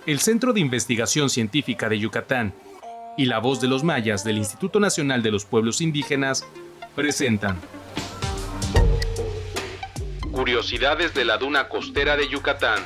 el Centro de Investigación Científica de Yucatán y La Voz de los Mayas del Instituto Nacional de los Pueblos Indígenas presentan Curiosidades de la Duna Costera de Yucatán.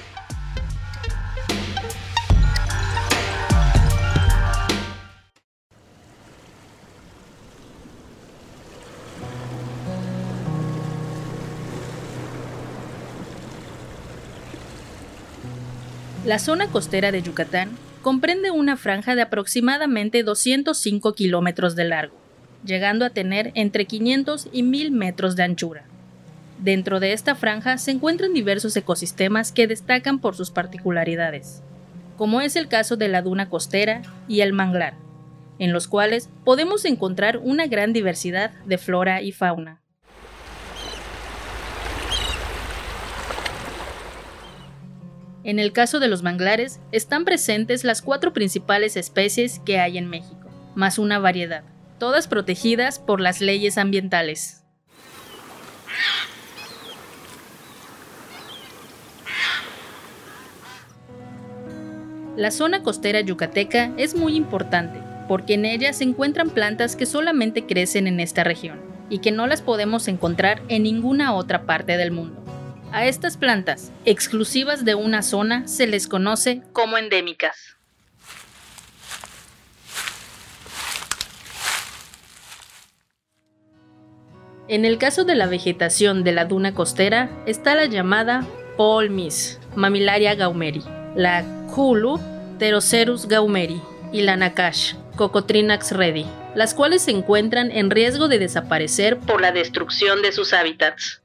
La zona costera de Yucatán comprende una franja de aproximadamente 205 kilómetros de largo, llegando a tener entre 500 y 1000 metros de anchura. Dentro de esta franja se encuentran diversos ecosistemas que destacan por sus particularidades, como es el caso de la duna costera y el manglar, en los cuales podemos encontrar una gran diversidad de flora y fauna. En el caso de los manglares, están presentes las 4 principales especies que hay en México, más una variedad, todas protegidas por las leyes ambientales. La zona costera yucateca es muy importante, porque en ella se encuentran plantas que solamente crecen en esta región, y que no las podemos encontrar en ninguna otra parte del mundo. A estas plantas, exclusivas de una zona, se les conoce como endémicas. En el caso de la vegetación de la duna costera, está la llamada Polmis, Mamillaria gaumeri, la Khulu, Pterocerus gaumeri, y la Nakash, Cocotrinax reddi, las cuales se encuentran en riesgo de desaparecer por la destrucción de sus hábitats.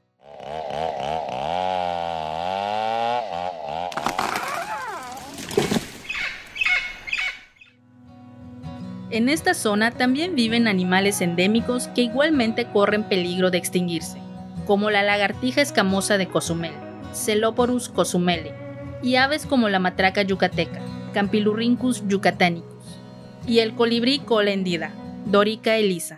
En esta zona también viven animales endémicos que igualmente corren peligro de extinguirse, como la lagartija escamosa de Cozumel, Celoporus cozumeli, y aves como la matraca yucateca, Campylorhynchus yucatanicus, y el colibrí cola hendida, Dorica elisa.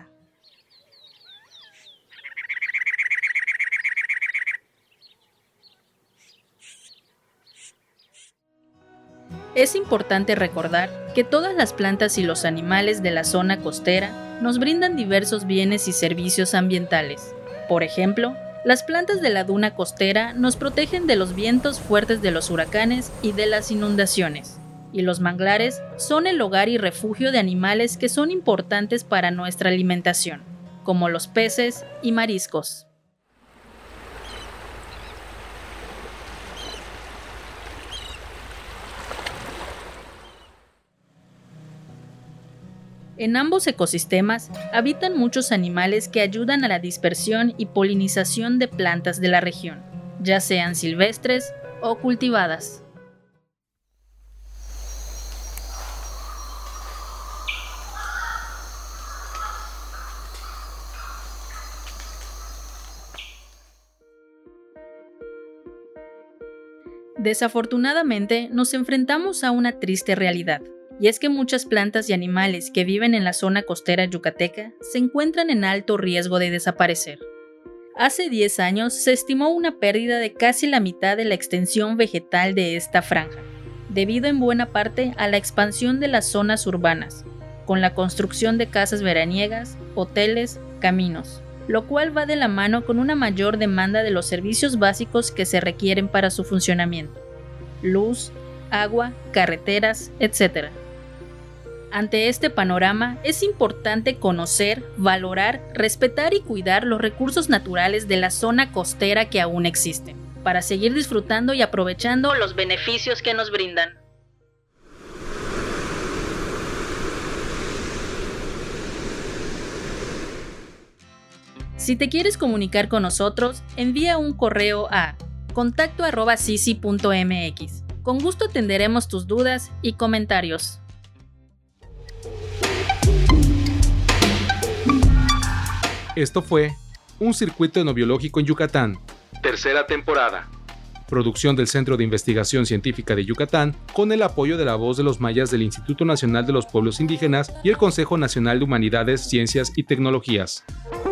Es importante recordar que todas las plantas y los animales de la zona costera nos brindan diversos bienes y servicios ambientales. Por ejemplo, las plantas de la duna costera nos protegen de los vientos fuertes de los huracanes y de las inundaciones, y los manglares son el hogar y refugio de animales que son importantes para nuestra alimentación, como los peces y mariscos. En ambos ecosistemas habitan muchos animales que ayudan a la dispersión y polinización de plantas de la región, ya sean silvestres o cultivadas. Desafortunadamente, nos enfrentamos a una triste realidad. Y es que muchas plantas y animales que viven en la zona costera yucateca se encuentran en alto riesgo de desaparecer. Hace 10 años se estimó una pérdida de casi la mitad de la extensión vegetal de esta franja, debido en buena parte a la expansión de las zonas urbanas, con la construcción de casas veraniegas, hoteles, caminos, lo cual va de la mano con una mayor demanda de los servicios básicos que se requieren para su funcionamiento: luz, agua, carreteras, etc. Ante este panorama, es importante conocer, valorar, respetar y cuidar los recursos naturales de la zona costera que aún existen, para seguir disfrutando y aprovechando los beneficios que nos brindan. Si te quieres comunicar con nosotros, envía un correo a contacto@cisi.mx. Con gusto atenderemos tus dudas y comentarios. Esto fue Un circuito etnobiológico en Yucatán, tercera temporada. Producción del Centro de Investigación Científica de Yucatán, con el apoyo de La Voz de los Mayas del Instituto Nacional de los Pueblos Indígenas y el Consejo Nacional de Humanidades, Ciencias y Tecnologías.